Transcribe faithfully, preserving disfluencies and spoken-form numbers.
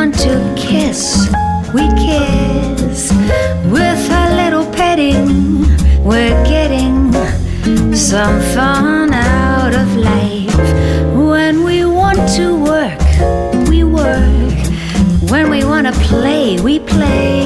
want to kiss, we kiss. With a little petting, we're getting some fun out of life. When we want to work, we work. When we want to play, we play.